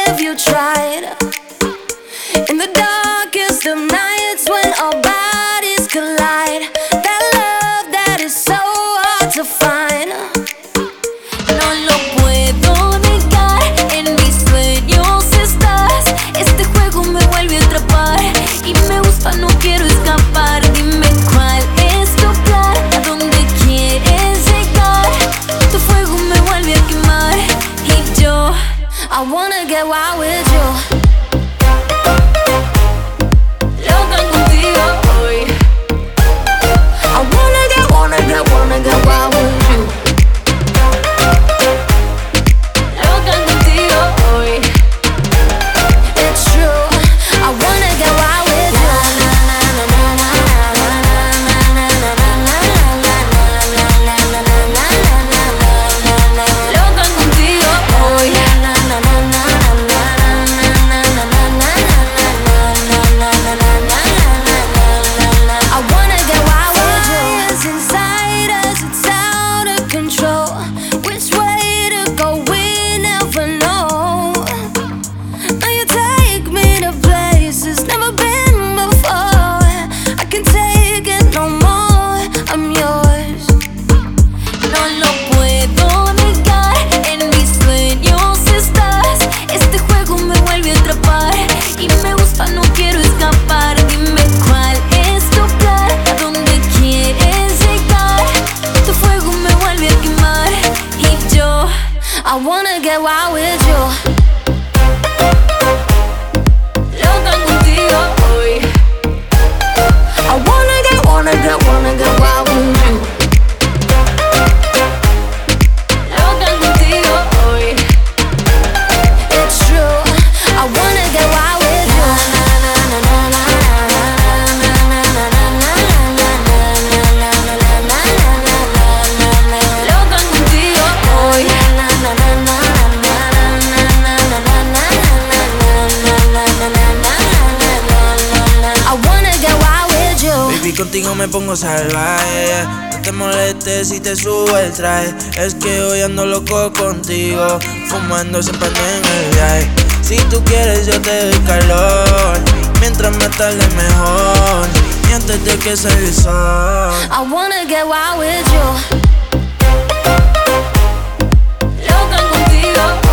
have you tried? In the darkest of nights when our bodies collide, that love that is so hard to find. No lo puedo negar, en mis sueños estás. Este juego me vuelve a atrapar y me gusta, no quiero escapar. Dime cuál es tu plan, a dónde quieres llegar. Tu fuego me vuelve a quemar y yo, I wanna get wild with you. Loca contigo hoy. I wanna get wild with you. Loca contigo hoy. It's true, I wanna get wild with you. Loca contigo hoy. I wanna get wild with you. It's inside us, it's out of control. Which way to go, we never know. Now you take me to places never been before. I can't take it no more, I'm yours. No lo puedo negar, en mis sueños estás. Este juego me vuelve a atrapar y me gusta, no quiero escapar. Dime cuál es tu plan, a dónde quieres llegar. Tu fuego me vuelve a quemar y yo, I wanna get wild with you. Loca contigo hoy. I wanna get wild with you. Loca contigo hoy. It's true, I wanna get wild with you. Loca contigo hoy. I wanna get wild with you. Baby, contigo me pongo salvaje. No te molestes si te subo el traje. Es que hoy ando loco contigo, fumando siempre en el viaje. Si tú quieres yo te doy calor, mientras más tarde mejor, y antes de que salga el sol. I wanna get wild with you. Loca contigo